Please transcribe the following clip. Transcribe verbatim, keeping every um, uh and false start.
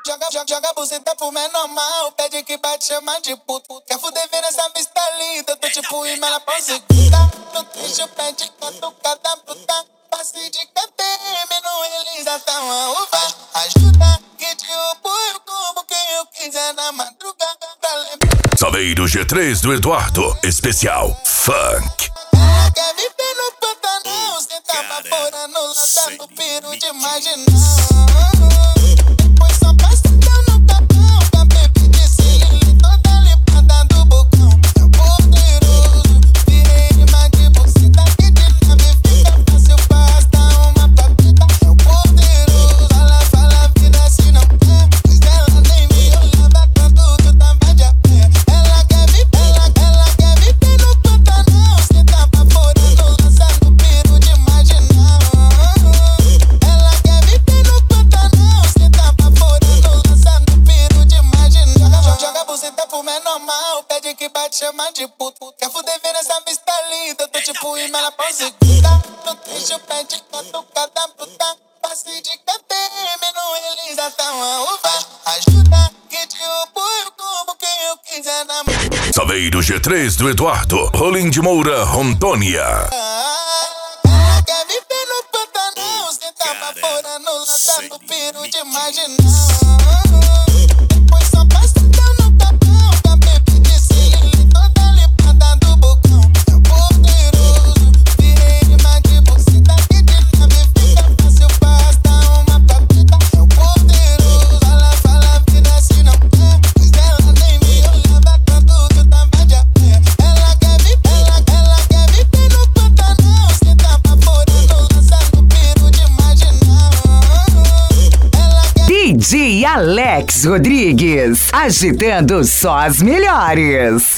Joga, joga, joga buceta pro menor mal. Pede que bate, chama de puto. Quer fuder ver essa vista linda? Tô tipo em mela pra segunda. No trecho pede catucada bruta. Passe de K T M, não realiza tá uma uva. Ajuda que te apoio como quem eu quiser na madrugada. Saveiro G três do Eduardo, especial Funk. Ela quer viver no Pantanal, cê tá baforando, lançando piro de marginal. Depois só passa no tapão, com a baby de cilindro, toda limpada do bocão. É poderoso, virei rima de buceta, que de nave fica fácil pra arrastar uma papita. É poderoso, ela fala vida se não quer, pois ela nem me olhava quando eu tava de a pé. Ela quer viver, ela, ela quer viver no Pantanal, cê tá baforando, lançando piro de marginal. Ela quer viver no Pantanal, cê tá baforando, lançando piro de marginal. Joga, joga buceta pro menor mal, pede que bate, chama de puto. Quer fuder ver essa vista linda? Eu tô tipo em mela pra segunda. No trecho pede catucada bruta. Passe de K T M, não realiza tá uma uva. Ajuda que te apoio como quem eu quiser na mão. Saveiro G três do Eduardo, Rolim de Moura, Rondônia. Ela quer viver no Pantanal, cê tá baforando, lançando piro de marginal. Depois só passa no tapão, com a baby de cilindro, toda limpada do bocão. É poderoso, virei rima de buceta, que de nave fica fácil pra arrastar uma papita. É poderoso, ela fala vida se não quer, pois ela nem me olhava quando eu tava de a pé. Ela quer viver, ela, ela quer viver no Pantanal, cê tá baforando, lançando piro de marginal. Ela quer D J Alex Rodrigues, agitando só as melhores.